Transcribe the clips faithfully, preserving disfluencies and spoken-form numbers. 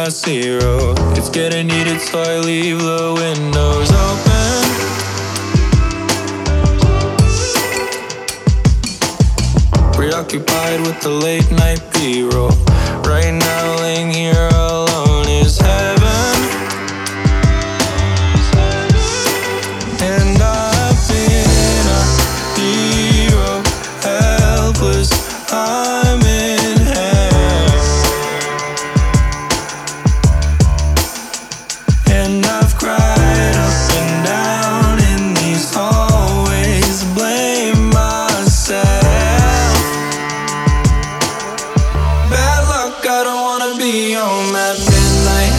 class zero. It's getting heated, so I leave the windows open. Preoccupied with the late night B-roll. Right now laying here alone is heaven. And I've been a hero, helpless, I'm in hell. And I've cried up and down in these hallways, blame myself. Bad luck, I don't wanna be home at midnight.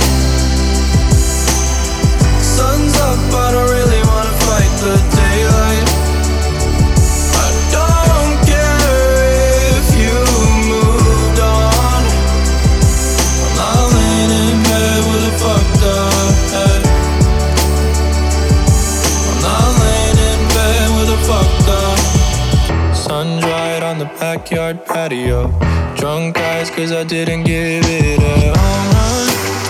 Sun's up, I don't really wanna fight the daylight. I don't care if you moved on. I'm not laying in bed with a fucked up head. I'm not laying in bed with a fucked up. Sun dried on the backyard patio. Drunk eyes cause I didn't give it a home run.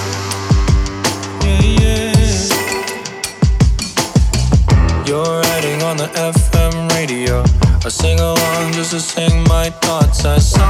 Yeah, yeah. You're riding on the F M radio. I sing along just to sing my thoughts as